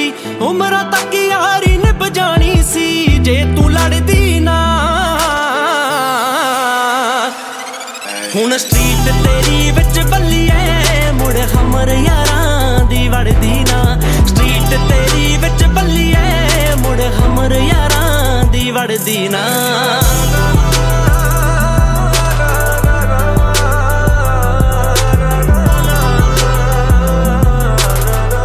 ਸੀ, ਉਮਰਾਂ ਤੱਕ ਯਾਰੀ ਨਿਭ ਜਾਣੀ ਸੀ ਜੇ ਤੂੰ ਲੜਦੀ ਨਾ। ਹੁਣ ਸਟਰੀਟ ਤੇਰੀ ਵਿੱਚ ਬੱਲੀਏ ਮੁੜ ਹਮਰ ਯਾਰਾਂ ਦੀ ਵੜਦੀ ਨਾ। ਸਟਰੀਟ ਤੇਰੀ ਵਿੱਚ ਬੱਲੀਏ ਮੁੜ ਹਮਰ ਯਾਰਾਂ ਦੀ ਵੜਦੀ ਨਾ।